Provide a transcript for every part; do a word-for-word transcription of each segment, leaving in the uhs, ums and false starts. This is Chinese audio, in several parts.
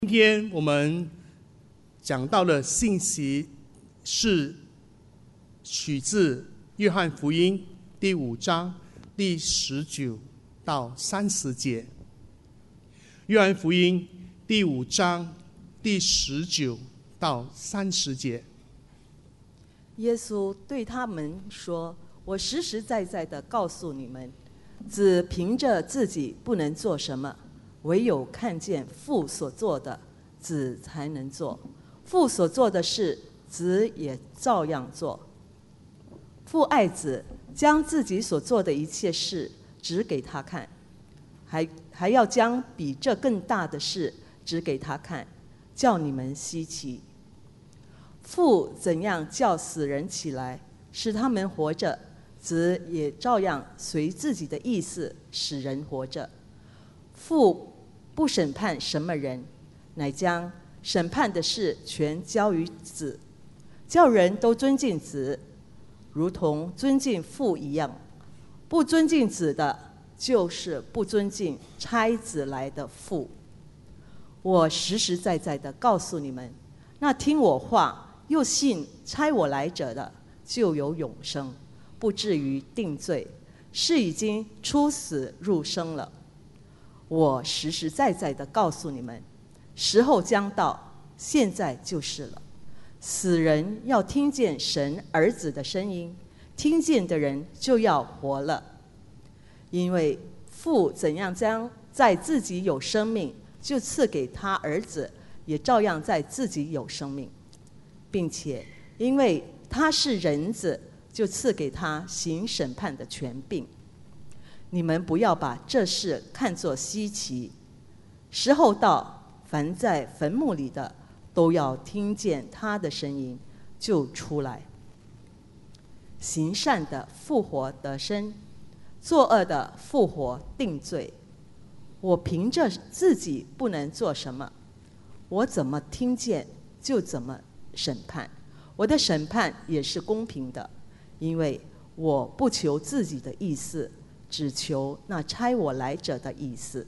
今天我们讲到的信息是取自约翰福音第五章第十九到三十节。约翰福音第五章第十九到三十节。 耶稣对他们说：“我实实在在的告诉你们，子凭着自己不能做什么，唯有看见父所做的，子才能做。父所做的事，子也照样做。父爱子，将自己所做的一切事指给他看，还还要将比这更大的事指给他看，叫你们稀奇。父怎样叫死人起来，使他们活着，子也照样随自己的意思使人活着。父不审判什么人，乃将审判的事全交于子，叫人都尊敬子，如同尊敬父一样。不尊敬子的，就是不尊敬差子来的父。我实实在在的告诉你们，那听我话又信差我来者的，就有永生，不至于定罪，是已经出死入生了。我实实在在的告诉你们，时候将到，现在就是了。死人要听见神儿子的声音，听见的人就要活了。因为父怎样将在自己有生命，就赐给他儿子，也照样在自己有生命，并且因为他是人子，就赐给他行审判的权柄。你们不要把这事看作稀奇，时候到，凡在坟墓里的都要听见他的声音，就出来。行善的复活得生，作恶的复活定罪。我凭着自己不能做什么，我怎么听见就怎么审判。我的审判也是公平的，因为我不求自己的意思，只求那差我来者的意思。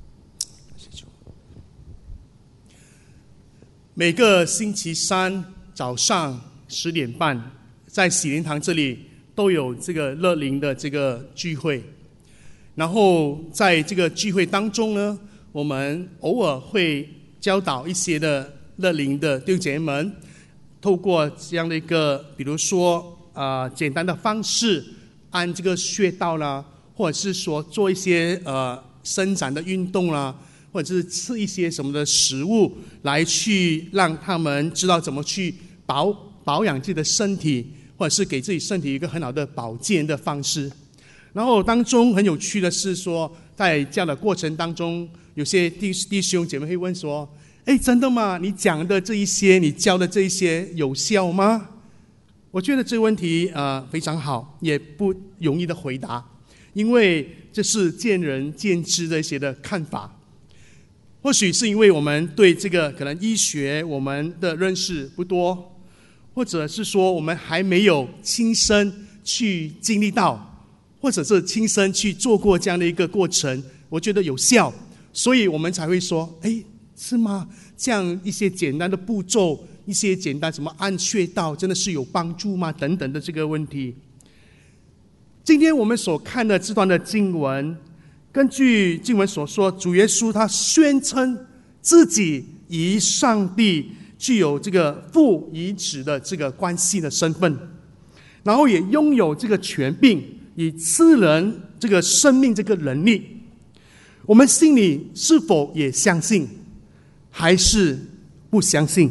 每个星期三早上十点半，在喜灵堂这里都有这个乐龄的这个聚会。然后在这个聚会当中呢，我们偶尔会教导一些的乐龄的弟兄姐妹们，透过这样的一个，比如说呃简单的方式，按这个穴道啦，或者是说做一些呃伸展的运动啦，或者是吃一些什么的食物，来去让他们知道怎么去保保养自己的身体，或者是给自己身体一个很好的保健的方式。然后当中很有趣的是说，在这样的过程当中，有些弟弟兄姐妹会问说：哎，真的吗？你讲的这一些，你教的这一些有效吗？我觉得这个问题呃非常好，也不容易的回答，因为这是见仁见智的一些的看法。或许是因为我们对这个可能医学我们的认识不多，或者是说我们还没有亲身去经历到，或者是亲身去做过这样的一个过程，我觉得有效，所以我们才会说：哎，是吗？这样一些简单的步骤，一些简单什么按穴道，真的是有帮助吗？等等的这个问题。今天我们所看的这段的经文，根据经文所说，主耶稣他宣称自己与上帝具有这个父与子的这个关系的身份，然后也拥有这个权柄，以赐人这个生命这个能力。我们心里是否也相信，还是不相信？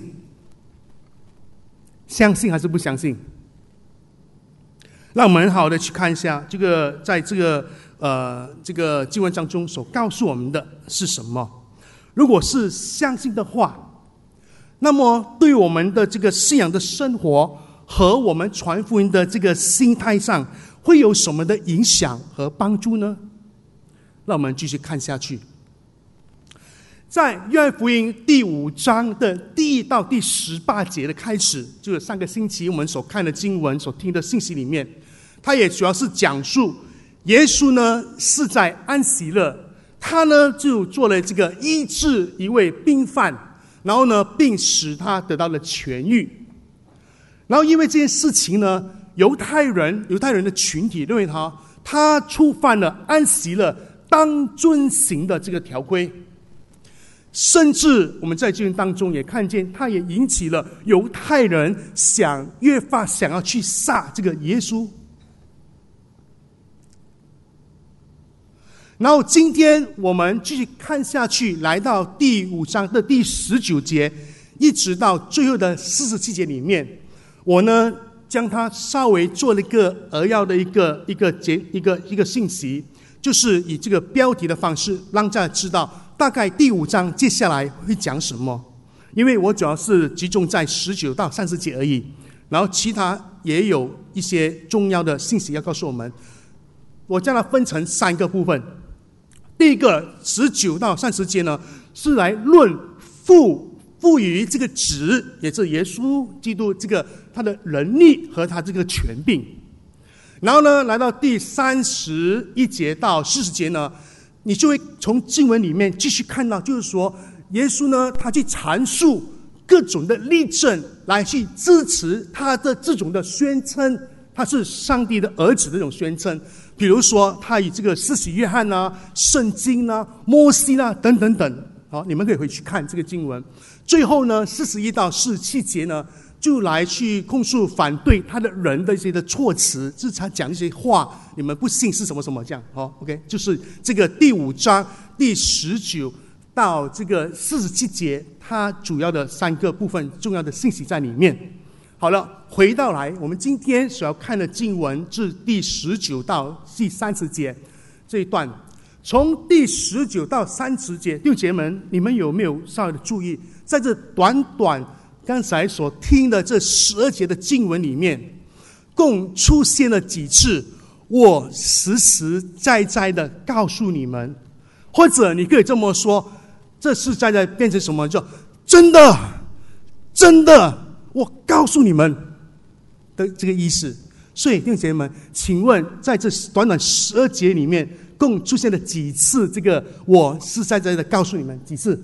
相信还是不相信？让我们很好的去看一下这个，在这个呃这个经文当中所告诉我们的是什么。如果是相信的话，那么对我们的这个信仰的生活和我们传福音的这个心态上，会有什么的影响和帮助呢？让我们继续看下去。在约翰福音第五章的第一到第十八节的开始，就是上个星期我们所看的经文所听的信息里面，它也主要是讲述耶稣呢是在安息日，他呢就做了这个医治一位病患然后呢，并使他得到了痊愈。然后因为这件事情呢，犹太人犹太人的群体认为他他触犯了安息日当遵行的这个条规，甚至我们在经文当中也看见，他也引起了犹太人想越发想要去杀这个耶稣。然后今天我们继续看下去，来到第五章的第十九节，一直到最后的四十七节里面，我呢将它稍微做了一个扼要的一个一个节一个一个信息，就是以这个标题的方式让大家知道大概第五章接下来会讲什么。因为我主要是集中在十九到三十节而已，然后其他也有一些重要的信息要告诉我们。我将它分成三个部分。第一个十九到三十节呢，是来论父赋予这个子，也是耶稣基督这个他的能力和他这个权柄。然后呢，来到第三十一节到四十节呢，你就会从经文里面继续看到，就是说耶稣呢，他去阐述各种的例证来去支持他的这种的宣称，他是上帝的儿子的这种宣称。比如说他以这个施洗约翰啊、圣经啊、摩西啊等等等，好，你们可以回去看这个经文。最后呢，四十一到四十七节呢，就来去控诉反对他的人的一些的措辞，就是他讲一些话，你们不信是什么什么这样。好 ，OK， 就是这个第五章第十九到这个四十七节，它主要的三个部分重要的信息在里面。好了，回到来，我们今天所要看的经文是第十九到第三十节这一段。从第十九到三十节，弟兄姐妹们，你们有没有稍微的注意，在这短短刚才所听的这十二节的经文里面，共出现了几次我实实在在的告诉你们，或者你可以这么说，这是在在变成什么？就真的真的我告诉你们的这个意思。所以弟兄姐妹们，请问在这短短十二节里面共出现了几次这个我实实在在的告诉你们？几次？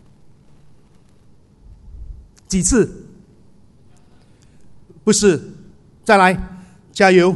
几次？不是，再来，加油！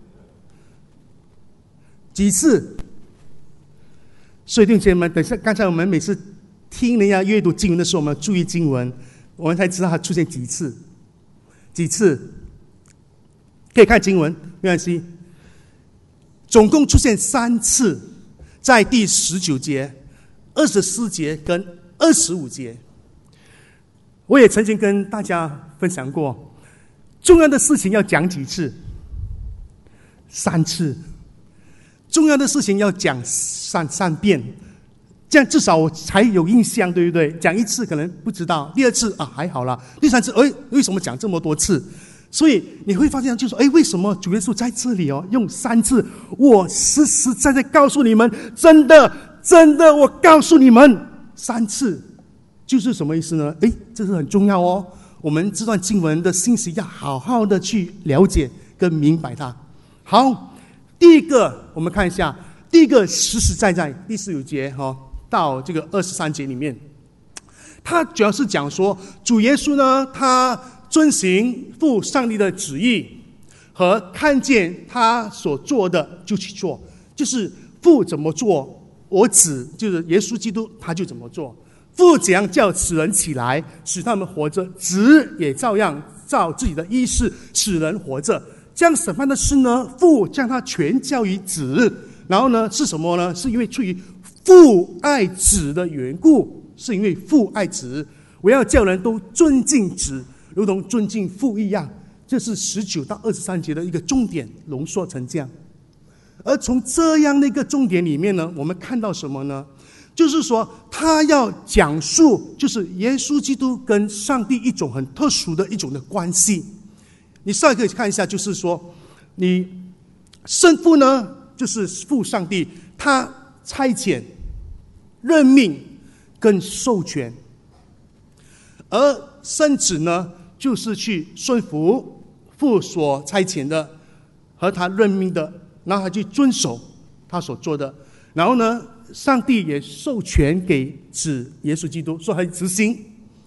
几次？所以弟兄姐妹们，等一下，刚才我们每次听人家阅读经文的时候，我们要注意经文，我们才知道它出现几次。几次？可以看经文，没关系。总共出现三次，在第十九节、二十四节跟二十五节。我也曾经跟大家分享过，重要的事情要讲几次？三次。重要的事情要讲三三遍，这样至少我才有印象，对不对？讲一次可能不知道，第二次啊还好啦，第三次，哎，为什么讲这么多次？所以你会发现，就是说，哎，为什么主耶稣在这里哦，用三次？我实实在在告诉你们，真的，真的，我告诉你们，三次，就是什么意思呢？哎，这是很重要哦。我们这段经文的信息要好好的去了解跟明白它。好，第一个，我们看一下，第一个实实在在，第十九节哈、哦、到这个二十三节里面，它主要是讲说，主耶稣呢，他遵行父上帝的旨意，和看见他所做的就去做，就是父怎么做，我子就是耶稣基督他就怎么做。父怎样叫死人起来，使他们活着，子也照样照自己的意思使人活着。这样审判的事呢，父将他全交于子，然后呢是什么呢？是因为出于父爱子的缘故，是因为父爱子，我要叫人都尊敬子，如同尊敬父一样。这是十九到二十三节的一个重点浓缩成这样。而从这样的一个重点里面呢，我们看到什么呢？就是说他要讲述就是耶稣基督跟上帝一种很特殊的一种的关系。你稍微可以看一下，就是说你圣父呢就是父上帝，他差遣、任命跟授权，而圣子呢就是去顺服父所差遣的和他任命的，然后他去遵守他所做的。然后呢，上帝也授权给子耶稣基督，说他执行。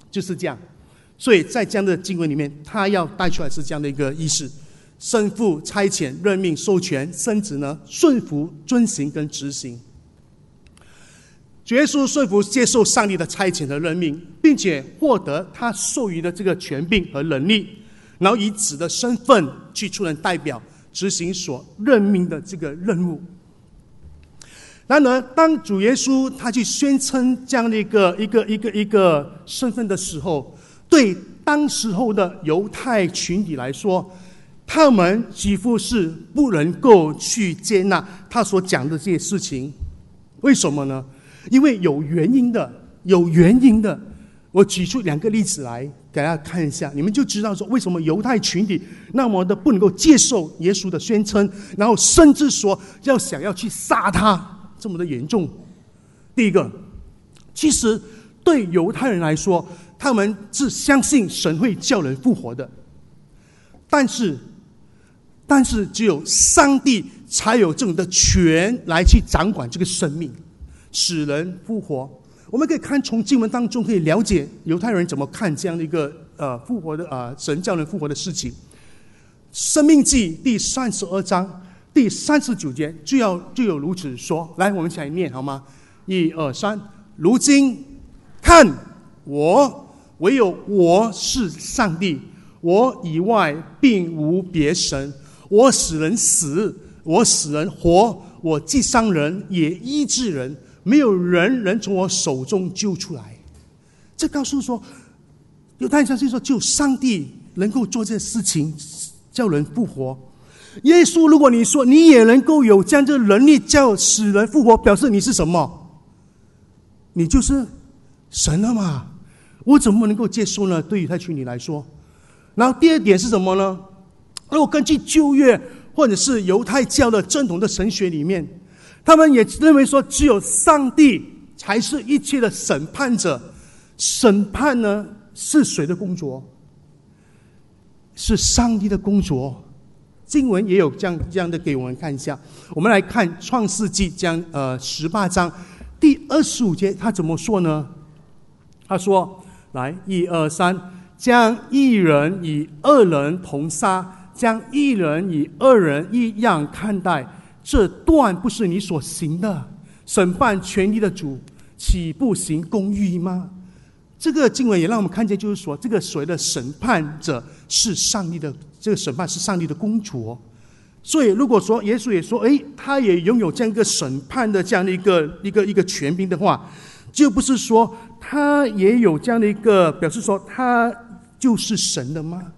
就是这样。所以在这样的经文里面，他要带出来是这样的一个意思：圣父差遣、任命、授权，圣子呢顺服、遵行跟执行。主耶稣顺服接受上帝的差遣和任命，并且获得他授予的这个权柄和能力，然后以子的身份去出任代表，执行所任命的这个任务。然而，当主耶稣他去宣称这样的一个一个一个一个身份的时候，对当时候的犹太群体来说，他们几乎是不能够去接纳他所讲的这些事情。为什么呢？因为有原因的，有原因的。我举出两个例子来给大家看一下，你们就知道说为什么犹太群体那么的不能够接受耶稣的宣称，然后甚至说要想要去杀他，这么的严重。第一个，其实对犹太人来说，他们是相信神会叫人复活的，但是但是只有上帝才有这种的权来去掌管这个生命，使人复活。我们可以看从经文当中可以了解犹太人怎么看这样的一个呃复活的呃神叫人复活的事情。申命记第三十二章第三十九节就要就有如此说。来，我们一起来念好吗？一二三。如今看，我唯有我是上帝，我以外并无别神。我使人死，我使人活，我既伤人也医治人，没有人能从我手中救出来。这告诉说，犹太人相信说，只有上帝能够做这事情，叫人复活。耶稣，如果你说你也能够有这样的能力，叫使人复活，表示你是什么？你就是神了嘛？我怎么能够接受呢？对于犹太群体来说。然后第二点是什么呢？如果根据旧约或者是犹太教的正统的神学里面，他们也认为说，只有上帝才是一切的审判者。审判呢，是谁的工作？是上帝的工作。经文也有这样这样的给我们看一下。我们来看创世纪这样呃十八章第二十五节，他怎么说呢？他说：“来，一二三，将一人与二人同杀，将一人与二人一样看待。这断不是你所行的，审判权力的主，岂不行公义吗？”这个经文也让我们看见，就是说，这个所谓的审判者是上帝的，这个审判是上帝的工作。所以，如果说耶稣也说，哎，他也拥有这样一个审判的这样的一个一个一个权柄的话，就不是说他也有这样的一个表示说他就是神的吗？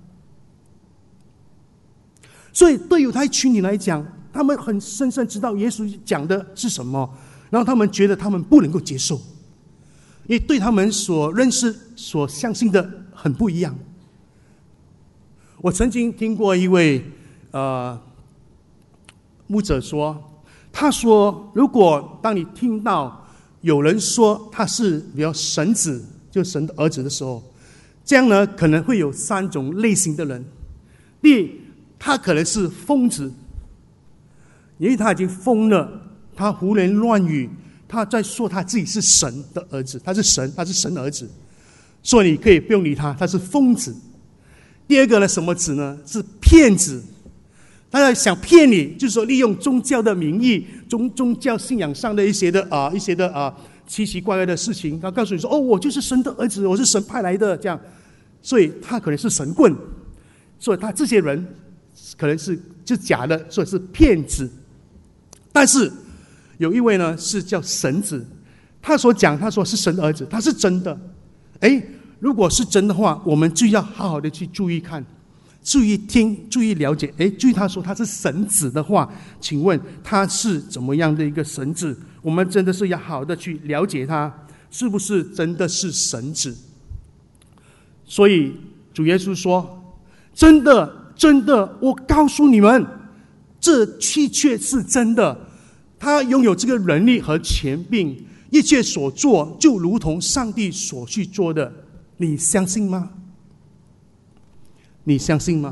所以，对犹太群体来讲，他们很深深知道耶稣讲的是什么，然后他们觉得他们不能够接受，因为对他们所认识、所相信的很不一样。我曾经听过一位呃牧者说，他说，如果当你听到有人说他是比较神子，就神的儿子的时候，这样呢可能会有三种类型的人。第一，他可能是疯子，因为他已经疯了，他胡言乱语，他在说他自己是神的儿子，他是神，他是神的儿子，所以你可以不用理他，他是疯子。第二个呢，什么子呢？是骗子。大家想骗你，就是说利用宗教的名义，宗宗教信仰上的一些的啊、呃、一些的啊、呃、奇奇怪怪的事情，他告诉你说，哦，我就是神的儿子，我是神派来的，这样，所以他可能是神棍，所以他这些人可能是就假的，所以是骗子。但是有一位呢是叫神子，他所讲他说是神的儿子，他是真的。哎，如果是真的话，我们就要好好的去注意看，注意听，注意了解。哎，注意他说他是神子的话，请问他是怎么样的一个神子？我们真的是要好好的去了解他是不是真的是神子。所以主耶稣说，真的真的，我告诉你们，这的确是真的。他拥有这个能力和权柄，一切所做就如同上帝所去做的。你相信吗？你相信吗？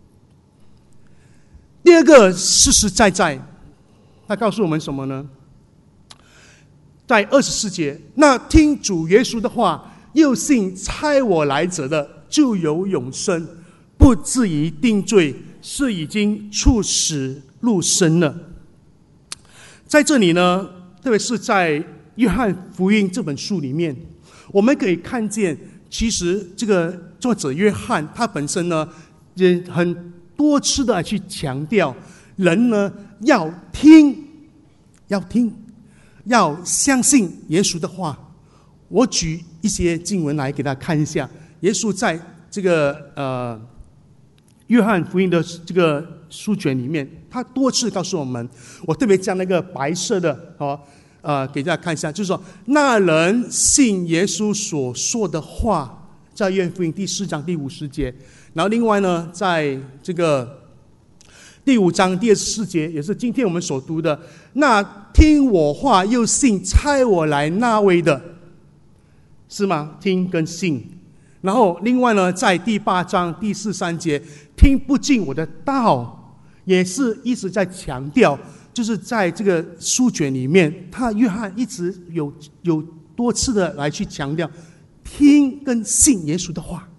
第二个，实实在在，他告诉我们什么呢？在二十四节，那听主耶稣的话， 又信差我来者的，就有永生，不至于定罪，是已经处死入生了。在这里呢，特别是在约翰福音这本书里面，我们可以看见，其实这个作者约翰他本身呢，也很多次的去强调，人呢要听，要听，要相信耶稣的话。我举一些经文来给大家看一下。耶稣在这个呃约翰福音的这个书卷里面，他多次告诉我们，我特别将那个白色的哦呃给大家看一下，就是说，那人信耶稣所说的话，在约翰福音第四章第五十节。然后另外呢，在这个第五章第二十四节，也是今天我们所读的，那听我话又信差我来那位的，是吗？听跟信。然后另外呢，在第八章第四三节，听不进我的道，也是一直在强调，就是在这个书卷里面，他约翰一直有有多次的来去强调，听跟信耶稣的话。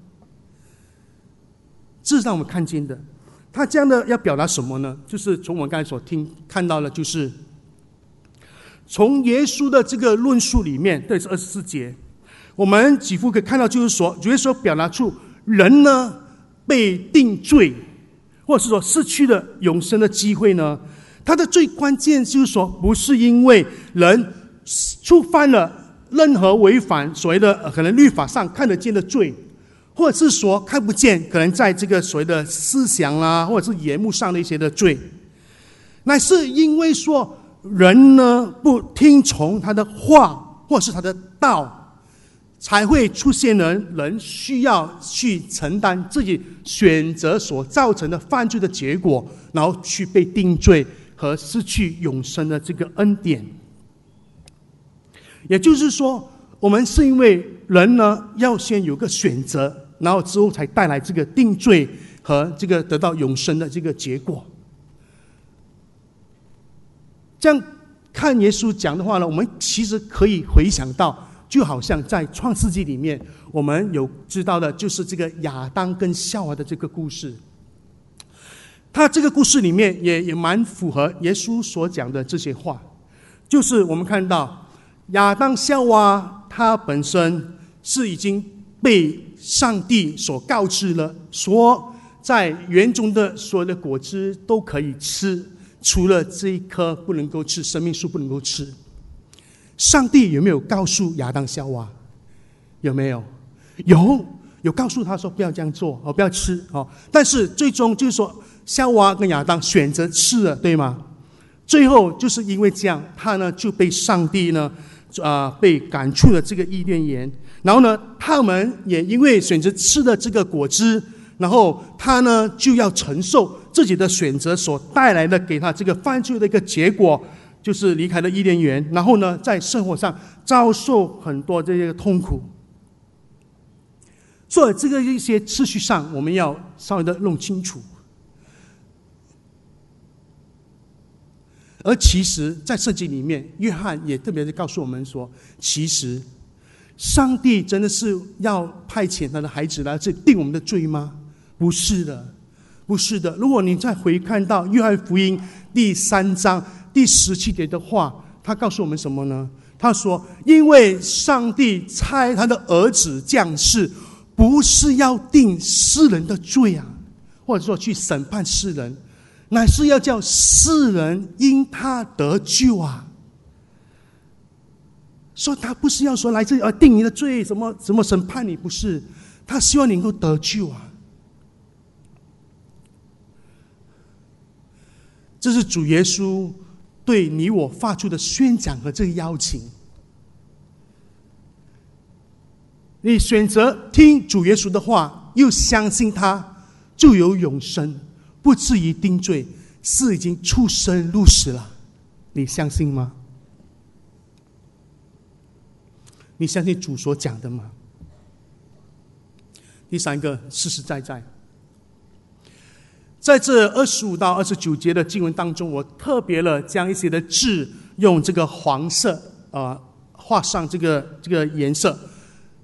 这是让我们看见的。他这样的要表达什么呢？就是从我们刚才所听看到的，就是从耶稣的这个论述里面，这是二十四节，我们几乎可以看到，就是说，主耶稣表达出人呢被定罪，或者是说失去了永生的机会呢，他的最关键就是说，不是因为人触犯了任何违反所谓的可能律法上看得见的罪，或者是说看不见，可能在这个所谓的思想啦，或者是眼目上的一些的罪，乃是因为说人呢不听从他的话，或是他的道，才会出现人人需要去承担自己选择所造成的犯罪的结果，然后去被定罪和失去永生的这个恩典。也就是说，我们是因为人呢要先有个选择，然后之后才带来这个定罪和这个得到永生的这个结果。这样看耶稣讲的话呢，我们其实可以回想到，就好像在创世纪里面，我们有知道的就是这个亚当跟夏娃的这个故事。他这个故事里面也也蛮符合耶稣所讲的这些话，就是我们看到亚当夏娃他本身是已经被上帝所告知了，说在园中的所有的果子都可以吃，除了这一棵不能够吃，生命树不能够吃。上帝有没有告诉亚当夏娃？有没有？有，有告诉他说不要这样做，哦，不要吃哦。但是最终就是说，夏娃跟亚当选择吃了，对吗？最后就是因为这样，他呢就被上帝呢，啊、呃，被赶出了这个伊甸园。然后呢，他们也因为选择吃了这个果汁，然后他呢就要承受自己的选择所带来的给他这个犯罪的一个结果，就是离开了伊甸园，然后呢在生活上遭受很多这些痛苦。所以这个一些次序上我们要稍微的弄清楚。而其实在圣经里面，约翰也特别的告诉我们说，其实上帝真的是要派遣他的孩子来这定我们的罪吗？不是的，不是的。如果你再回看到约翰福音第三章第十七节的话，他告诉我们什么呢？他说，因为上帝差他的儿子降世，不是要定世人的罪啊，或者说去审判世人，乃是要叫世人因他得救啊。说他不是要说来这里而定你的罪，什么什么审判你，不是，他希望你能够得救啊。这是主耶稣对你我发出的宣讲和这个邀请。你选择听主耶稣的话，又相信他，就有永生，不至于定罪，是已经出生入死了。你相信吗？你相信主所讲的吗？第三个，实实在在，在这二十五到二十九节的经文当中，我特别了将一些的字用这个黄色呃画上这个这个颜色，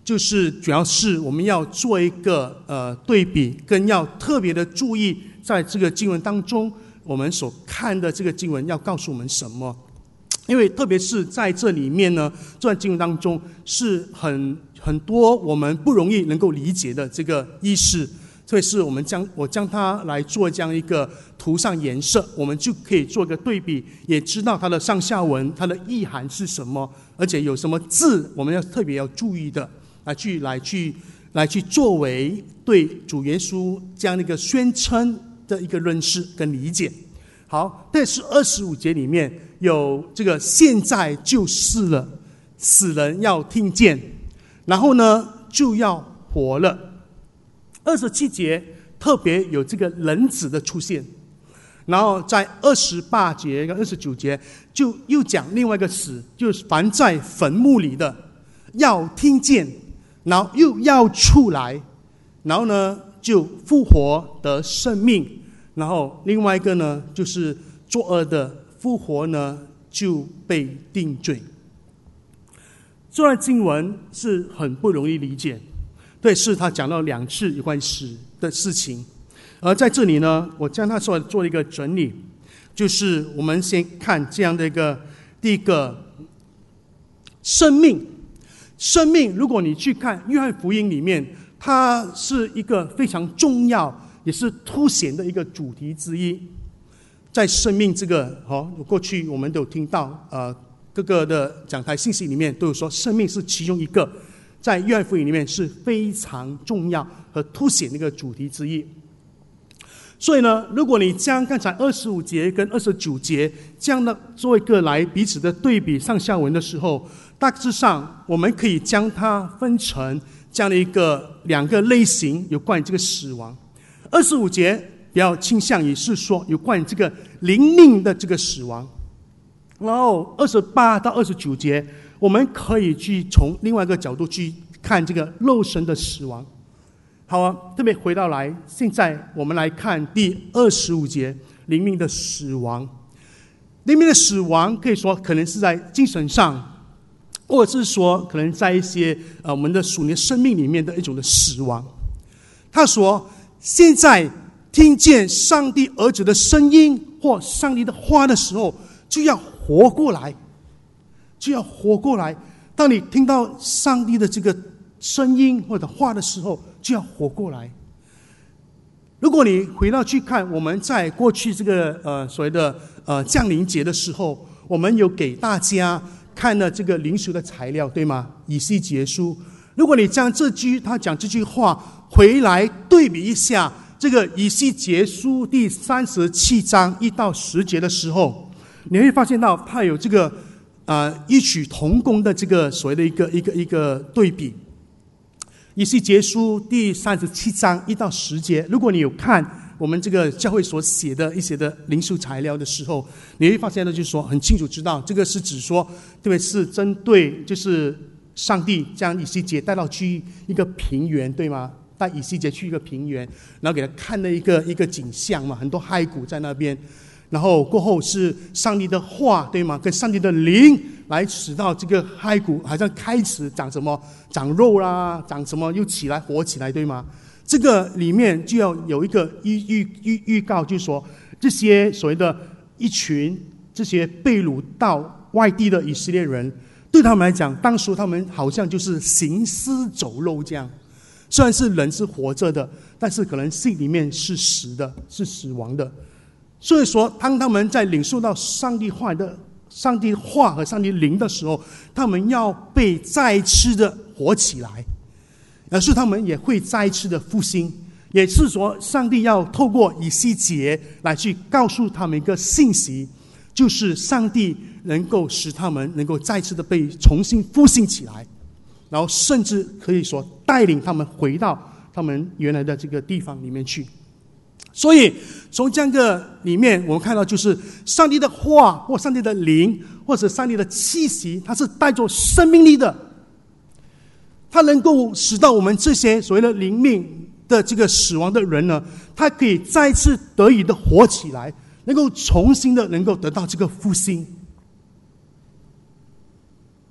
就是主要是我们要做一个呃对比，跟要特别的注意，在这个经文当中，我们所看的这个经文要告诉我们什么？因为特别是在这里面呢，这段经文当中是很很多我们不容易能够理解的这个意思，所以是我们将我将它来做这样一个涂上颜色，我们就可以做一个对比，也知道它的上下文它的意涵是什么，而且有什么字我们要特别要注意的，来去来去来去作为对主耶稣这样的一个宣称的一个认识跟理解。好，但是二十五节里面有这个现在就是了，死人要听见，然后呢就要活了。二十七节特别有这个人子的出现，然后在二十八节跟二十九节就又讲另外一个死，就是凡在坟墓里的要听见，然后又要出来，然后呢就复活得生命，然后另外一个呢就是作恶的复活呢就被定罪。这段经文是很不容易理解，对，是他讲到两次有关死的事情，而在这里呢，我将它做做一个整理，就是我们先看这样的一个第一个生命。生命，如果你去看约翰福音里面，它是一个非常重要，也是凸显的一个主题之一。在生命这个，哦，过去我们都有听到，呃，各个的讲台信息里面都有说，生命是其中一个，在约翰福音里面是非常重要和凸显的一个主题之一。所以呢，如果你将刚才二十五节跟二十九节这样的做一个来彼此的对比上下文的时候，大致上我们可以将它分成这样的一个两个类型，有关于这个死亡。二十五节比较倾向于是说有关于这个灵命的这个死亡，然后二十八到二十九节我们可以去从另外一个角度去看这个肉身的死亡。好啊，特别回到来，现在我们来看第二十五节，灵命的死亡。灵命的死亡可以说可能是在精神上，或者是说可能在一些呃我们的属灵生命里面的一种的死亡。他说，现在听见上帝儿子的声音或上帝的话的时候，就要活过来，就要活过来。当你听到上帝的这个声音或者话的时候，就要活过来。如果你回到去看我们在过去这个呃所谓的呃降临节的时候，我们有给大家看了这个灵修的材料，对吗？以西结书。如果你将这句他讲这句话回来对比一下这个以西结书第三十七章一到十节的时候，你会发现到它有这个呃异曲同工的这个所谓的一个一个一个对比。以西结书第三十七章一到十节，如果你有看我们这个教会所写的一些的灵修材料的时候，你会发现呢，就是说很清楚知道，这个是指说，特别是针对就是上帝将以西结带到去一个平原，对吗？带以西结去一个平原，然后给他看了一个一个景象嘛，很多骸骨在那边，然后过后是上帝的话，对吗？跟上帝的灵来使到这个骸骨好像开始长什么长肉啦，长什么又起来活起来，对吗？这个里面就要有一个预预预预告，就是说这些所谓的一群这些被掳到外地的以色列人，对他们来讲，当时他们好像就是行尸走肉这样。虽然是人是活着的，但是可能心里面是死的，是死亡的。所以说，当他们在领受到上帝话的上帝话和上帝灵的时候，他们要被再次的活起来，而是他们也会再次的复兴。也是说，上帝要透过以西结来去告诉他们一个信息，就是上帝能够使他们能够再次的被重新复兴起来，然后甚至可以说带领他们回到他们原来的这个地方里面去。所以从这个里面我们看到，就是上帝的话或上帝的灵或者上帝的气息，它是带着生命力的，它能够使到我们这些所谓的灵命的这个死亡的人呢，他可以再次得以的活起来，能够重新的能够得到这个复兴。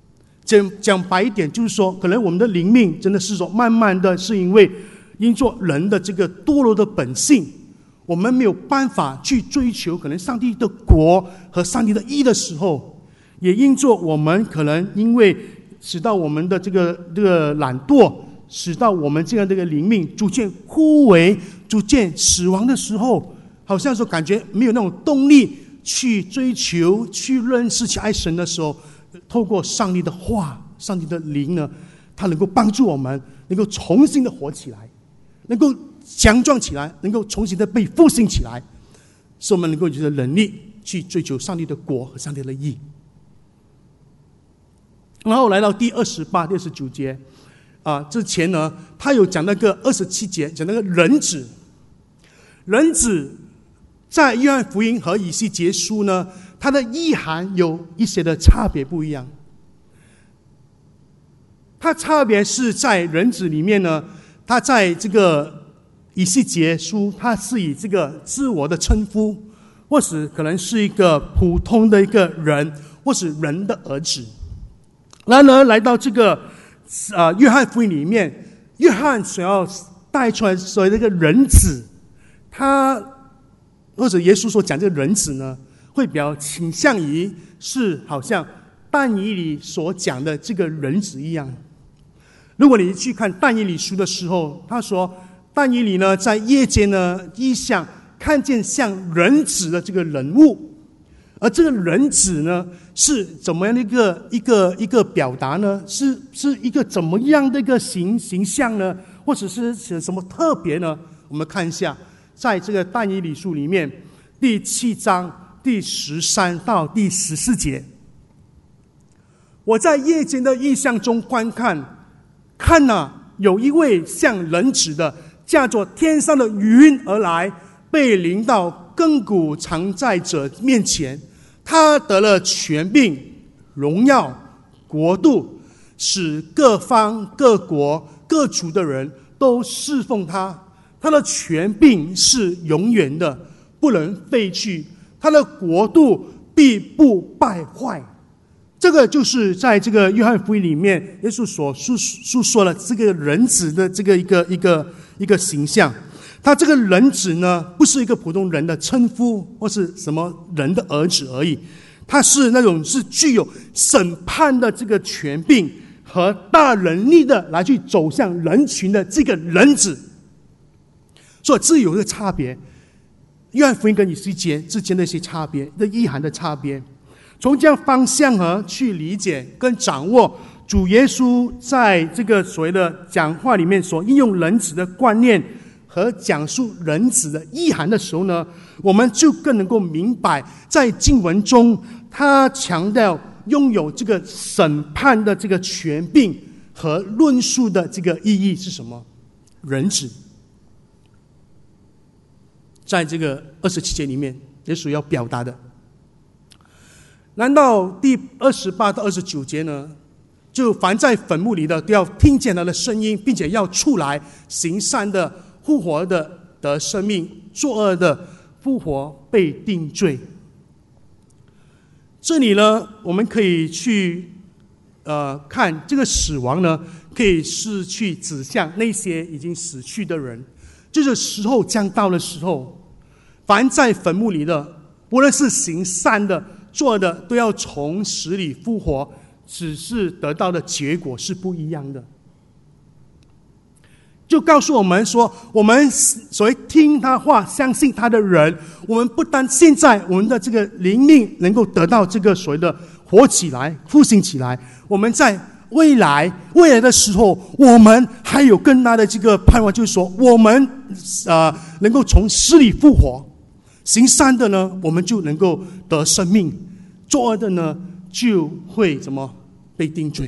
讲讲白一点，就是说，可能我们的灵命真的是说，慢慢的是因为因做人的这个堕落的本性，我们没有办法去追求可能上帝的国和上帝的义的时候，也因做我们可能因为使到我们的这个这个懒惰，使到我们这样的一个灵命逐渐枯萎、逐渐死亡的时候，好像说感觉没有那种动力去追求、去认识、去爱神的时候，透过上帝的话、上帝的灵呢，它能够帮助我们，能够重新的活起来，能够强壮起来，能够重新的被复兴起来，使我们能够有能力去追求上帝的国和上帝的义。然后来到第二十八、第二十九节啊，之前呢，他有讲那个二十七节，讲那个人子，人子在约翰福音和以西结书呢，它的意涵有一些的差别不一样。它差别是在人子里面呢，它在这个以西结书，它是以这个自我的称呼，或是可能是一个普通的一个人，或是人的儿子。然而来到这个呃约翰福音里面，约翰所要带出来所谓的一个人子，他或者耶稣所讲这个人子呢，会比较倾向于是好像但以理所讲的这个人子一样。如果你去看但以理书的时候，他说但以理呢在夜间呢异象看见像人子的这个人物，而这个人子呢是怎么样的一个一个一个表达呢？是是一个怎么样的一个形形象呢？或者是什么特别呢？我们看一下，在这个但以理书里面第七章第十三到第十四节，我在夜间的异象中观看，看啊，有一位像人子的驾着天上的云而来，被领到亘古常在者面前。他得了权柄、荣耀、国度，使各方各国各族的人都侍奉他。他的权柄是永远的，不能废去，他的国度必不败坏。这个就是在这个约翰福音里面，耶稣所述述说了这个人子的这个一个一个一个形象。他这个人子呢，不是一个普通人的称呼，或是什么人的儿子而已，他是那种是具有审判的这个权柄和大能力的，来去走向人群的这个人子。所以这有一个差别，约翰福音跟以西结之间的一些差别的意涵的差别。从这样方向和去理解跟掌握主耶稣在这个所谓的讲话里面所应用人子的观念和讲述人子的意涵的时候呢，我们就更能够明白，在经文中他强调拥有这个审判的这个权柄和论述的这个意义是什么。人子在这个二十七节里面耶稣要表达的。难道第二十八到二十九节呢，就凡在坟墓里的都要听见他的声音，并且要出来行善的复活的得生命，作恶的复活被定罪。这里呢，我们可以去呃看这个死亡呢，可以是去指向那些已经死去的人，就是时候将到的时候，凡在坟墓里的，无论是行善的做的，都要从死里复活，只是得到的结果是不一样的。就告诉我们说，我们所谓听他话相信他的人，我们不单现在我们的这个灵命能够得到这个所谓的活起来复兴起来，我们在未来未来的时候，我们还有更大的这个盼望，就是说我们呃能够从死里复活。行善的呢，我们就能够得生命；作恶的呢，就会怎么被定罪。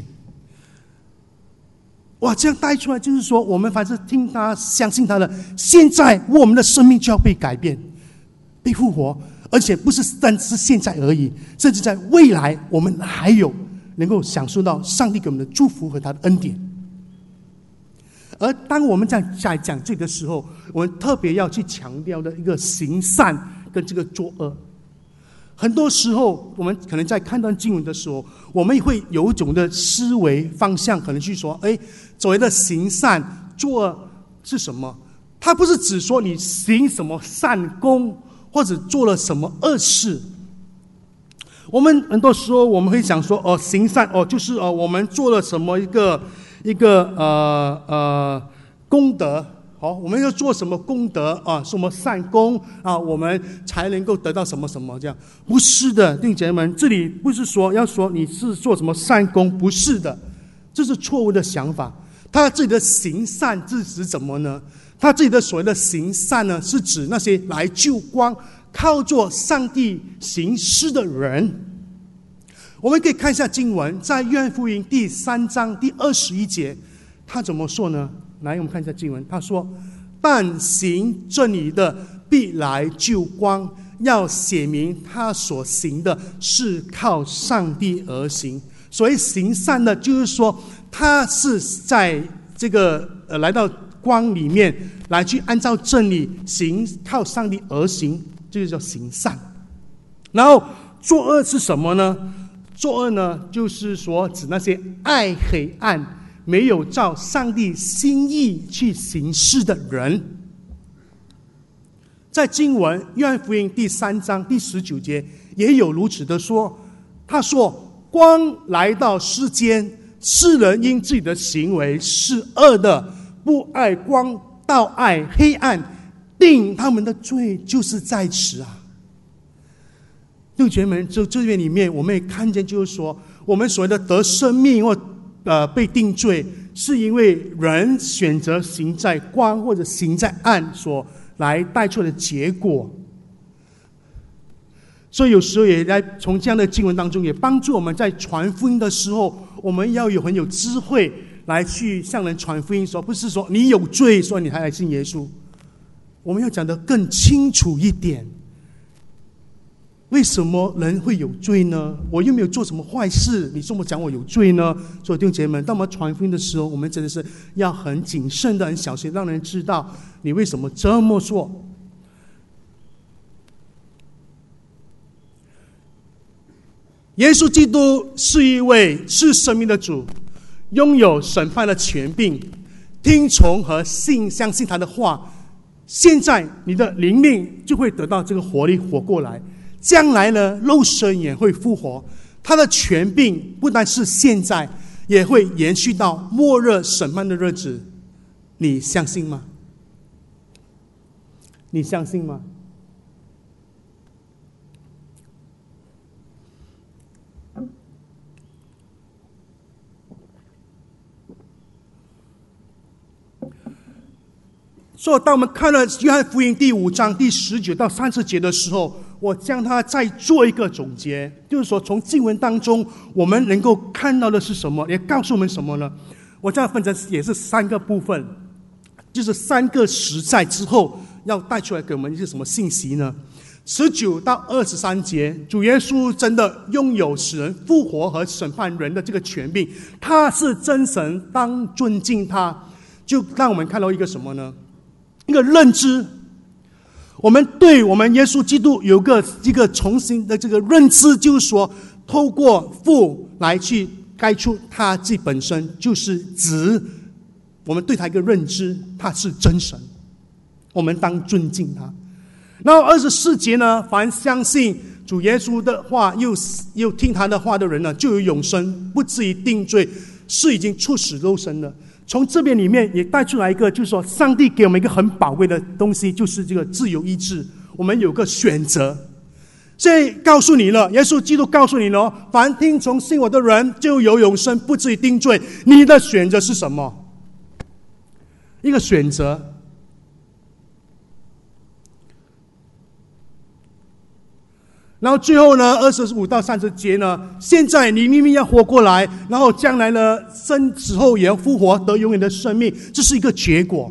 哇，这样带出来就是说，我们凡是听他、相信他的，现在我们的生命就要被改变、被复活，而且不是单是现在而已，甚至在未来，我们还有能够享受到上帝给我们的祝福和他的恩典。而当我们在在讲这个时候，我们特别要去强调的一个行善跟这个作恶。 很多时候，我们可能在看到经文的时候，我们会有一种的思维方向，可能去说：哎，所谓的行善作恶是什么？它不是指说你行什么善功，或者做了什么恶事。我们很多时候我们会想说：哦，行善哦，就是哦，我们做了什么一个一个呃呃功德。好，我们要做什么功德啊？什么善功啊？我们才能够得到什么什么？这样不是的，弟兄姐妹们，这里不是说要说你是做什么善功，不是的，这是错误的想法。他这里的行善是指什么呢？他这里的所谓的行善呢，是指那些来救光、靠着上帝行事的人。我们可以看一下经文，在约翰福音第三章第二十一节，他怎么说呢？来，我们看一下经文。他说：“但行正义的必来救光，要写明他所行的是靠上帝而行。”所谓行善的，就是说他是在这个呃来到光里面来去按照真理行，靠上帝而行，这就叫行善。然后作恶是什么呢？作恶呢，就是说指那些爱黑暗、没有照上帝心意去行事的人。在经文约翰福音第三章第十九节也有如此的说，他说：“光来到世间，世人因自己的行为是恶的，不爱光，倒爱黑暗，定他们的罪就是在此啊。”弟兄姐妹们，就这边里面我们也看见，就是说我们所谓的得生命或呃被定罪，是因为人选择行在光或者行在暗所来带出的结果。所以有时候也来从这样的经文当中，也帮助我们在传福音的时候，我们要有很有智慧来去向人传福音，说不是说你有罪，说你还来信耶稣。我们要讲得更清楚一点。为什么人会有罪呢？我又没有做什么坏事，你这么讲我有罪呢？所以弟兄姐妹们，当我们传福音的时候，我们真的是要很谨慎的、很小心，让人知道你为什么这么做。耶稣基督是一位是生命的主，拥有审判的权柄，听从和信相信他的话，现在你的灵命就会得到这个活力活过来。将来呢，肉身也会复活，他的权柄不单是现在，也会延续到末日审判的日子。你相信吗？你相信吗？所以当我们看了约翰福音第五章第十九到三十节的时候，我将它再做一个总结，就是说从经文当中我们能够看到的是什么，也告诉我们什么呢？我这样分成也是三个部分，就是三个实在之后要带出来给我们一些什么信息呢？十九到二十三节，主耶稣真的拥有使人复活和审判人的这个权柄，他是真神，当尊敬他。就让我们看到一个什么呢？一个认知，我们对我们耶稣基督有个一个重新的这个认知，就是说透过父来去该出他自己本身就是子，我们对他一个认知，他是真神，我们当尊敬他。然后二十四节呢，凡相信主耶稣的话又又听他的话的人呢，就有永生，不至于定罪，是已经处死肉身了。从这边里面也带出来一个，就是说上帝给我们一个很宝贵的东西，就是这个自由意志，我们有个选择。所以告诉你了，耶稣基督告诉你了，凡听从信我的人就有永生，不至于定罪。你的选择是什么？一个选择。然后最后呢，二十五到三十节呢，现在你明明要活过来，然后将来呢，生死后也要复活，得永远的生命，这是一个结果。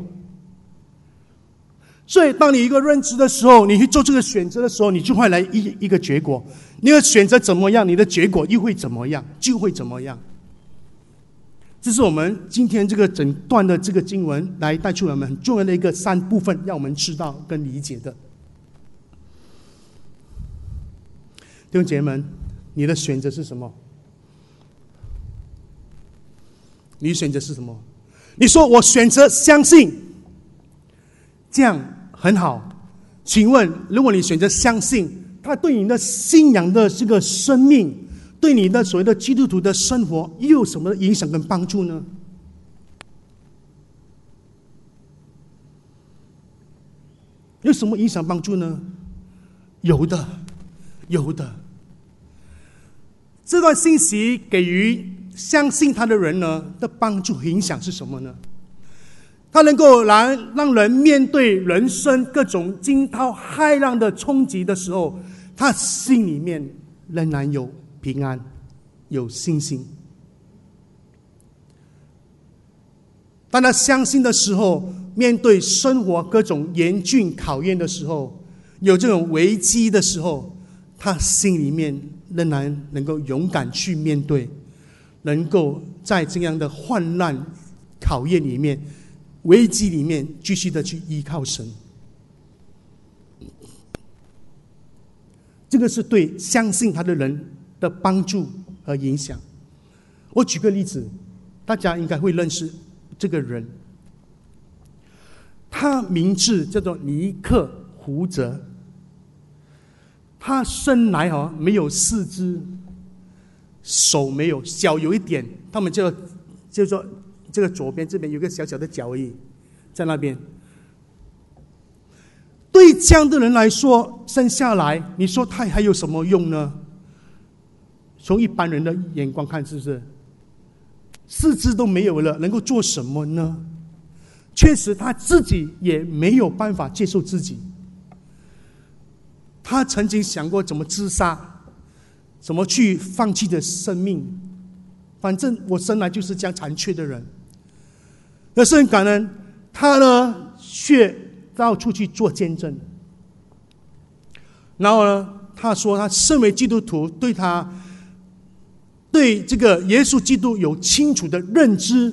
所以当你一个认知的时候，你去做这个选择的时候，你就会来一一个结果。你的选择怎么样，你的结果又会怎么样，就会怎么样。这是我们今天这个整段的这个经文来带出我们很重要的一个三部分，让我们知道跟理解的。 弟兄姐妹们，你的选择是什么？你的选择是什么？你说我选择相信，这样很好。请问，如果你选择相信，它对你的信仰的这个生命，对你的所谓的基督徒的生活，又有什么影响跟帮助呢？有什么影响帮助呢？有的，有的。这段信息给予相信他的人呢的帮助影响是什么呢？他能够来让人面对人生各种惊涛骇浪的冲击的时候，他心里面仍然有平安，有信心。当他相信的时候，面对生活各种严峻考验的时候，有这种危机的时候，他心里面仍然能够勇敢去面对，能够在这样的患难考验里面、危机里面继续的去依靠神。这个是对相信他的人的帮助和影响。我举个例子，大家应该会认识这个人，他名字叫做尼克胡泽。他生来哦没有四肢，手没有，脚有一点，他们就就说这个左边这边有个小小的脚而已，在那边。对这样的人来说，生下来，你说他还有什么用呢？从一般人的眼光看，是不是？四肢都没有了，能够做什么呢？确实，他自己也没有办法接受自己。他曾经想过怎么自杀，怎么去放弃的生命。反正我生来就是这样残缺的人。可是很感恩，他呢却到处去做见证。然后呢，他说他身为基督徒，对他对这个耶稣基督有清楚的认知。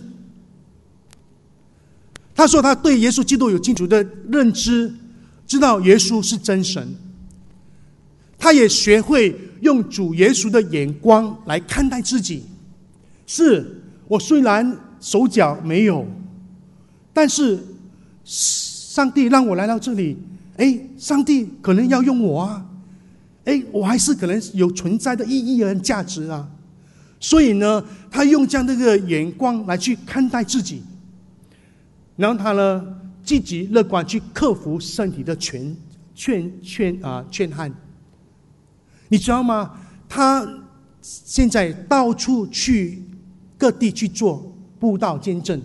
他说他对耶稣基督有清楚的认知，知道耶稣是真神。他也学会用主耶稣的眼光来看待自己。是，我虽然手脚没有，但是上帝让我来到这里，哎，上帝可能要用我啊，哎，我还是可能有存在的意义和价值啊。所以呢，他用这样的一个眼光来去看待自己，然后他呢积极乐观去克服身体的缺缺缺啊缺憾。你知道吗？他现在到处去各地去做布道见证。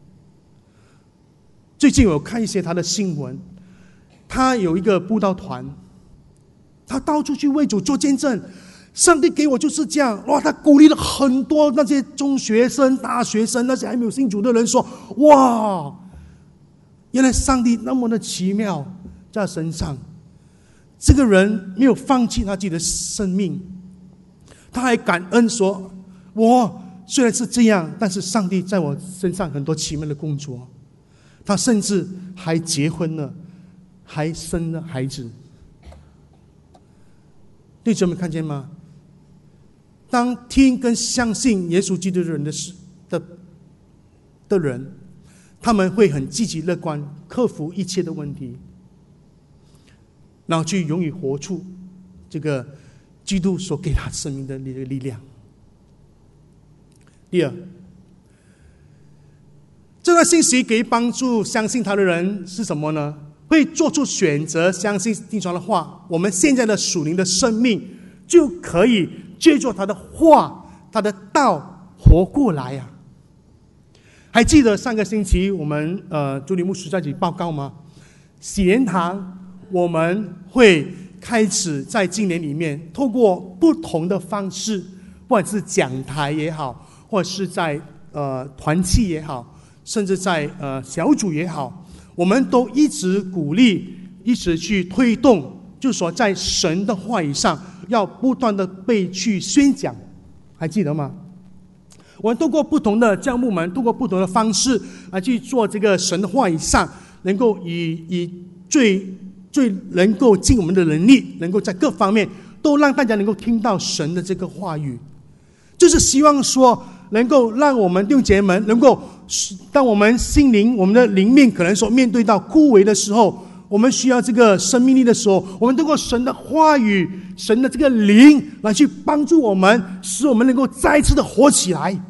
最近我看一些他的新闻，他有一个布道团，他到处去为主做见证。上帝给我就是这样，哇！他鼓励了很多那些中学生、大学生，那些还没有信主的人说：哇，原来上帝那么的奇妙在他身上。这个人没有放弃他自己的生命，他还感恩说：我虽然是这样，但是上帝在我身上很多奇妙的工作。他甚至还结婚了，还生了孩子。弟兄们看见吗？当听跟相信耶稣基督的人的的的人，他们会很积极乐观，克服一切的问题，然后去勇于活出这个基督所给他生命的力量。第二，这段信息给帮助相信他的人是什么呢？会做出选择，相信听从的话，我们现在的属灵的生命就可以借助他的话、他的道活过来呀、啊！还记得上个星期我们呃朱理牧师在这里报告吗？喜莲堂我们会开始在今年里面，透过不同的方式，不管是讲台也好，或者是在呃团契也好，甚至在呃小组也好，我们都一直鼓励，一直去推动，就是说在神的话语上要不断的被去宣讲，还记得吗？我们通过不同的教牧们，通过不同的方式来去做这个神的话语上，能够以以最最能够尽我们的能力，能够在各方面都让大家能够听到神的这个话语，就是希望说能够让我们弟兄姐妹们能够，当我们心灵我们的灵命可能说面对到枯萎的时候，我们需要这个生命力的时候，我们通过神的话语，神的这个灵来去帮助我们，使我们能够再次的活起来。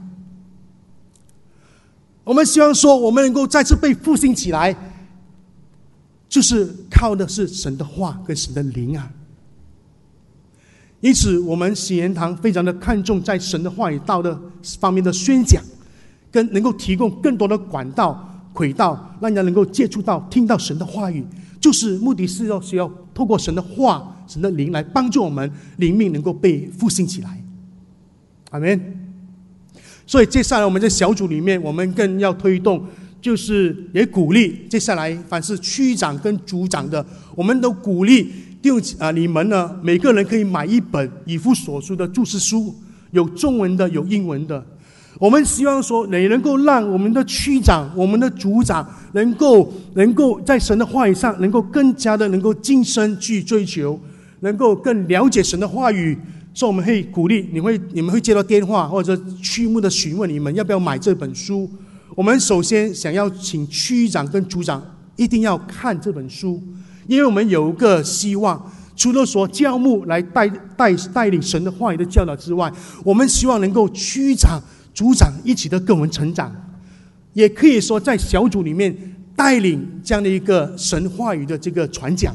我们希望说我们能够再次被复兴起来，就是靠的是神的话跟神的灵啊。因此我们喜言堂非常的看重在神的话语道的方面的宣讲，跟能够提供更多的管道轨道，让人家能够接触到听到神的话语，就是目的是要需要透过神的话神的灵来帮助我们灵命能够被复兴起来。阿们。所以接下来我们在小组里面，我们更要推动，就是也鼓励接下来凡是区长跟组长的，我们都鼓励弟兄啊，你们呢每个人可以买一本以弗所书的注释书，有中文的有英文的。我们希望说也能够让我们的区长我们的组长能够能够在神的话语上能够更加的能够晋升去追求，能够更了解神的话语。所以我们会鼓励你会你们会接到电话或者区牧的询问，你们要不要买这本书。我们首先想要请区长跟组长一定要看这本书，因为我们有一个希望，除了说教牧来带带带领神的话语的教导之外，我们希望能够区长组长一起的跟我们成长，也可以说在小组里面带领这样的一个神话语的这个传讲。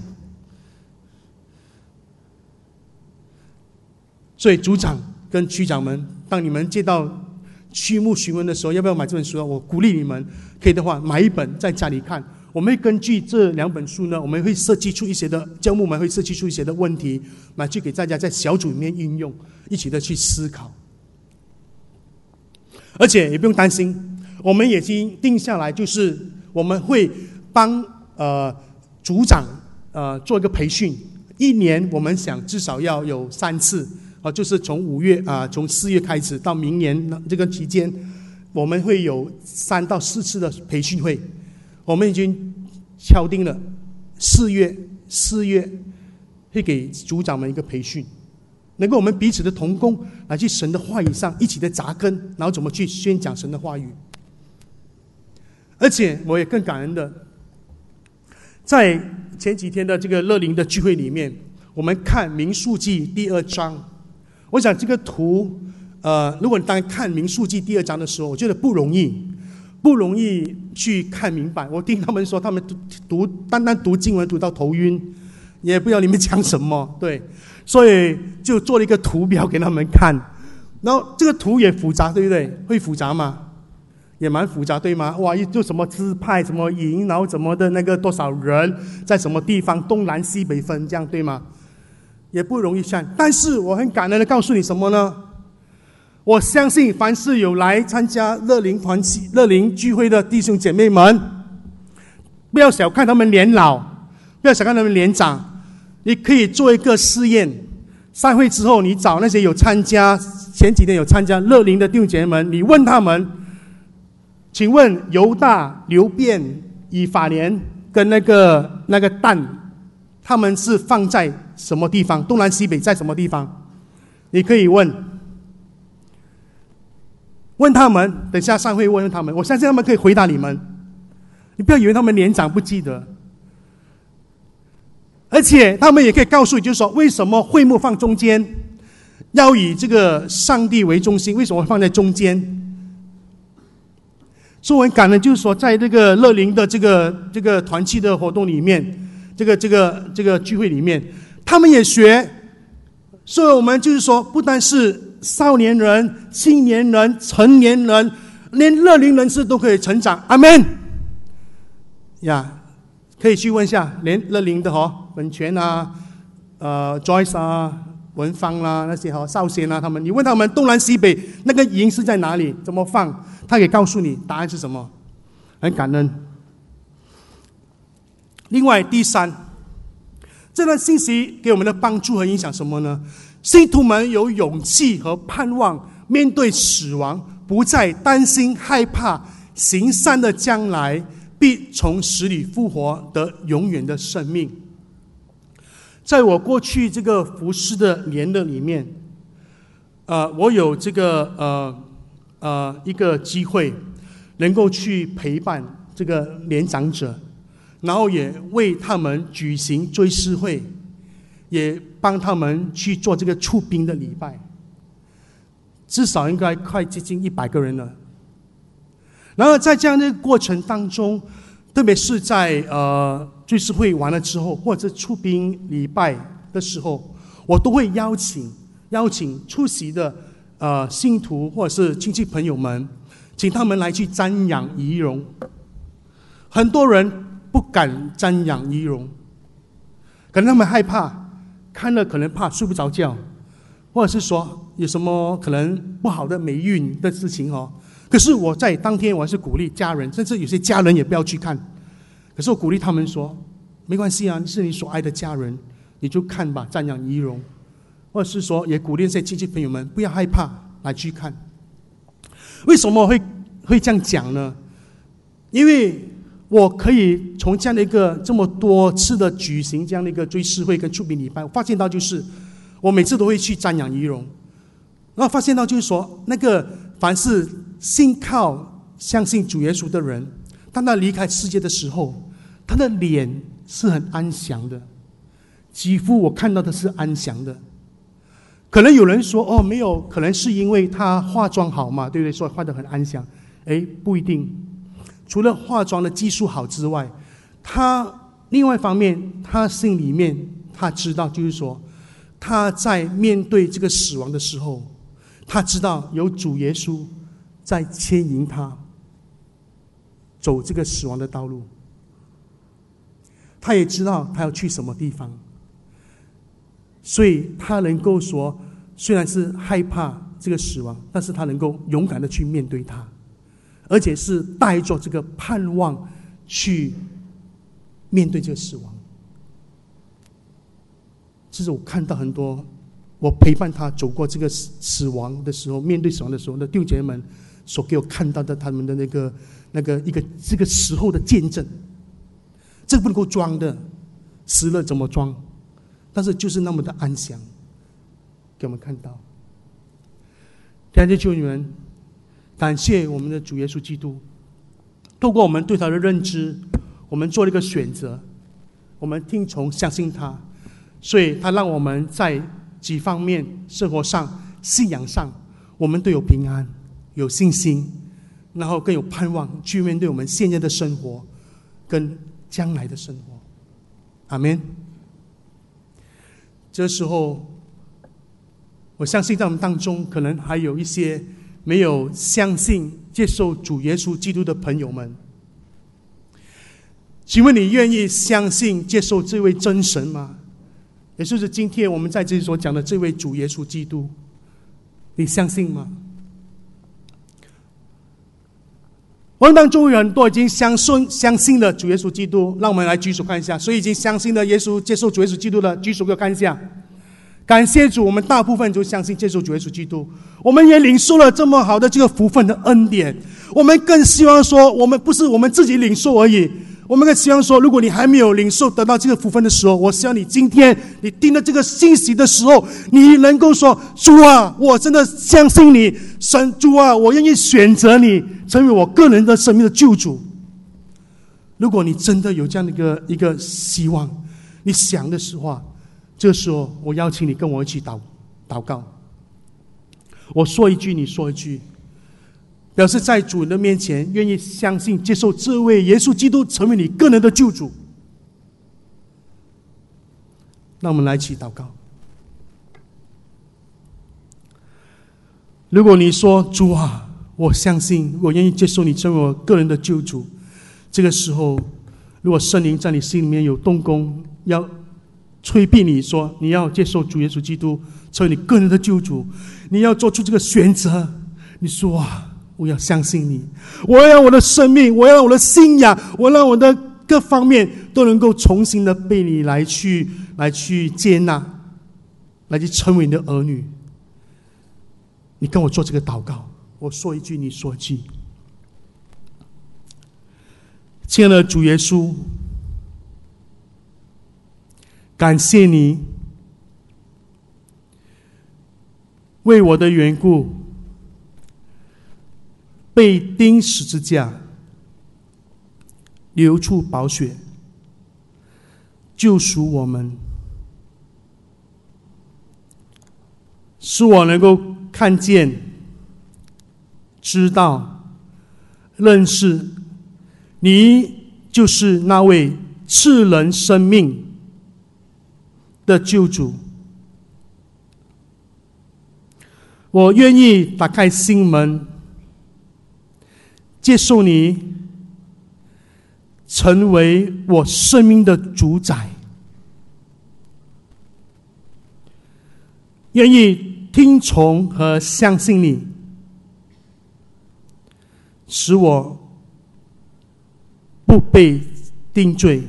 所以组长跟区长们，当你们接到区牧询问的时候，要不要买这本书，我鼓励你们可以的话买一本在家里看。我们会根据这两本书呢，我们会设计出一些的教牧们会设计出一些的问题，来去给大家在小组里面运用，一起的去思考。而且也不用担心，我们已经定下来，就是我们会帮呃组长呃做一个培训，一年我们想至少要有三次。啊，就是从五月啊，从四月开始到明年这个期间，我们会有三到四次的培训会。我们已经敲定了，四月四月会给组长们一个培训，能够我们彼此的同工来去神的话语上一起的扎根，然后怎么去宣讲神的话语。而且我也更感恩的，在前几天的这个乐龄的聚会里面，我们看民数记第二章。我想这个图，呃，如果你当看民数记第二章的时候，我觉得不容易，不容易去看明白。我听他们说，他们读单单读经文读到头晕，也不知道你们讲什么，对，所以就做了一个图表给他们看。然后这个图也复杂，对不对？会复杂吗？也蛮复杂，对吗？哇，就什么支派，什么营，然后怎么的那个多少人，在什么地方，东南西北分，这样对吗？也不容易看，但是我很感恩的告诉你什么呢？我相信凡是有来参加乐龄团契、乐龄聚会的弟兄姐妹们，不要小看他们年老，不要小看他们年长，你可以做一个试验。散会之后，你找那些有参加前几天有参加乐龄的弟兄姐妹们，你问他们，请问犹大、流便、以法莲跟那个那个但，他们是放在什么地方？东南西北在什么地方？你可以问问他们，等下上会问问他们，我相信他们可以回答你们。你不要以为他们年长不记得，而且他们也可以告诉你，就是说为什么会幕放中间，要以这个上帝为中心，为什么会放在中间？所以我很感恩，就是说在这个乐龄的这个这个团契的活动里面。这个这个这个聚会里面，他们也学，所以我们就是说，不单是少年人、青年人、成年人，连乐龄人士都可以成长。阿们呀，可以去问一下，连乐龄的哈，本泉啊、呃 Joyce 啊、文芳啦、啊、那些哈、少先啊，他们，你问他们东南西北那个营是在哪里，怎么放，他可以告诉你答案是什么。很感恩。另外，第三，这段信息给我们的帮助和影响什么呢？信徒们有勇气和盼望，面对死亡，不再担心害怕，行善的将来必从死里复活，得永远的生命。 在我过去这个服侍的年的里面，呃，我有这个呃呃一个机会，能够去陪伴这个年长者，然后也为他们举行追思会，也帮他们去做这个出殡的礼拜，至少应该快接近一百个人了。然后在这样的过程当中，特别是在呃追思会完了之后，或者出殡礼拜的时候，我都会邀请邀请出席的呃信徒或者是亲戚朋友们，请他们来去瞻仰遗容。很多人不敢瞻仰遗容，可能他们害怕，看了可能怕睡不着觉，或者是说有什么可能不好的霉运的事情哦。可是我在当天，我还是鼓励家人，甚至有些家人也不要去看。可是我鼓励他们说，没关系啊，是你所爱的家人，你就看吧，瞻仰遗容。或者是说，也鼓励这些亲戚朋友们不要害怕来去看。为什么会会这样讲呢？因为我可以从这样的一个这么多次的举行这样的一个追思会跟出殡礼拜，我发现到就是我每次都会去瞻仰遗容，然后发现到就是说，那个凡是信靠相信主耶稣的人，当他离开世界的时候，他的脸是很安详的，几乎我看到的是安详的。可能有人说哦，没有，可能是因为他化妆好嘛，对不对？所以画得很安详。哎，不一定。除了化妆的技术好之外，他另外一方面，他心里面他知道，就是说他在面对这个死亡的时候，他知道有主耶稣在牵引他走这个死亡的道路。他也知道他要去什么地方，所以他能够说，虽然是害怕这个死亡，但是他能够勇敢的去面对它，而且是带着这个盼望去面对这个死亡。这是我看到很多，我陪伴他走过这个死亡的时候，面对死亡的时候的弟兄姐妹们所给我看到的他们的那个那个一个这个时候的见证。这个不能够装的，死了怎么装？但是就是那么的安详，给我们看到。感谢弟兄们，感谢我们的主耶稣基督，透过我们对他的认知，我们做了一个选择，我们听从相信他，所以他让我们在几方面生活上、信仰上，我们都有平安、有信心，然后更有盼望去面对我们现在的生活跟将来的生活。阿们。这时候我相信在我们当中可能还有一些没有相信接受主耶稣基督的朋友们，请问你愿意相信接受这位真神吗？也就是今天我们在这里所讲的这位主耶稣基督，你相信吗？我们当中有很多已经相信相信了主耶稣基督，让我们来举手看一下。所以已经相信了耶稣、接受主耶稣基督的，举手给我看一下。感谢主，我们大部分都相信接受主耶稣基督，我们也领受了这么好的这个福分的恩典。我们更希望说，我们不是我们自己领受而已，我们更希望说，如果你还没有领受得到这个福分的时候，我希望你今天你听了这个信息的时候，你能够说，主啊，我真的相信你，神，主啊，我愿意选择你成为我个人的生命的救主。如果你真的有这样的一个一个希望，你想的实话，这个时候我邀请你跟我一起祷祷告。我说一句，你说一句，表示在主的面前愿意相信接受这位耶稣基督成为你个人的救主。那我们来一起祷告。如果你说，主啊，我相信，我愿意接受你成为我个人的救主，这个时候如果圣灵在你心里面有动工，要催逼你说你要接受主耶稣基督成为你个人的救主，你要做出这个选择，你说啊，我要相信你，我要让我的生命，我要让我的信仰，我让我的各方面都能够重新的被你来去来去接纳，来去成为你的儿女。你跟我做这个祷告，我说一句，你说一句。亲爱的主耶稣， 感谢你为我的缘故被钉十字架，流出宝血，救赎我们，使我能够看见、知道、认识你就是那位赐人生命的救主。我愿意打开心门，接受你成为我生命的主宰，愿意听从和相信你，使我不被定罪，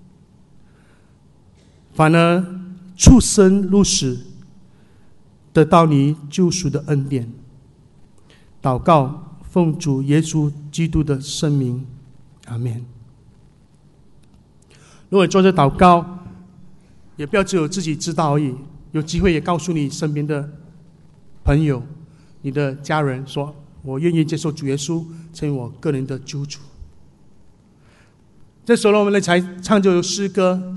反而出生入死，得到你救赎的恩典。祷告奉主耶稣基督的圣名，阿们。如果做这祷告，也不要只有自己知道而已，有机会也告诉你身边的朋友、你的家人说，我愿意接受主耶稣成为我个人的救主。这时候我们来才唱这首诗歌。